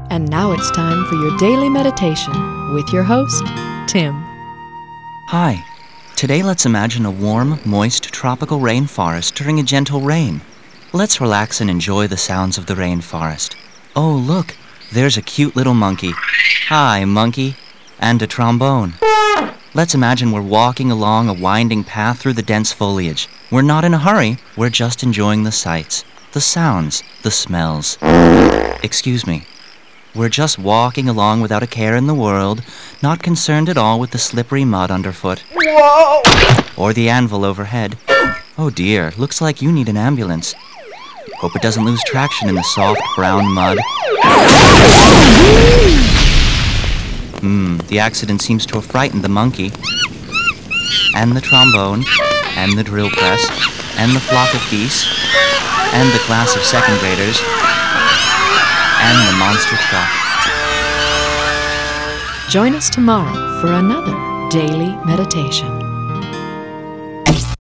And now it's time for your daily meditation with your host, Tim. Hi. Today let's imagine a warm, moist, tropical rainforest during a gentle rain. Let's relax and enjoy the sounds of the rainforest. Oh, look, there's a cute little monkey. Hi, monkey. And a trombone. Let's imagine we're walking along a winding path through the dense foliage. We're not in a hurry, we're just enjoying the sights, the sounds, the smells. Excuse me. We're just walking along without a care in the world, not concerned at all with the slippery mud underfoot. Whoa! Or the anvil overhead. Oh dear, looks like you need an ambulance. Hope it doesn't lose traction in the soft brown mud. The accident seems to have frightened the monkey, and the trombone, and the drill press, and the flock of geese, and the class of second graders, and the monster truck. Join us tomorrow for another daily meditation.